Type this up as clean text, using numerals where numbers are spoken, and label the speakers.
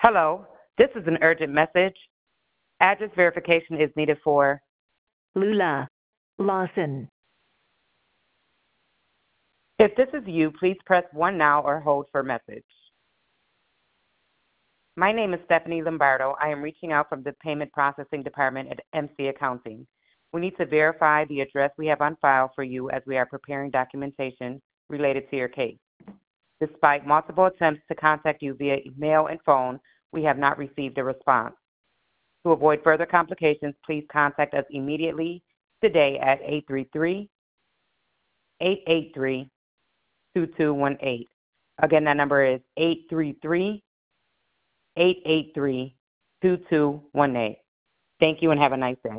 Speaker 1: Hello, this is an urgent message. Address verification is needed for
Speaker 2: Lula Lawson.
Speaker 1: If this is you, please press 1 now or hold for message. My name is Stephanie Lombardo. I am reaching out from the Payment Processing Department at MC Accounting. We need to verify the address we have on file for you as we are preparing documentation related to your case. Despite multiple attempts to contact you via email and phone, we have not received a response. To avoid further complications, please contact us immediately today at 833-883-2218. Again, that number is 833-883-2218. Thank you and have a nice day.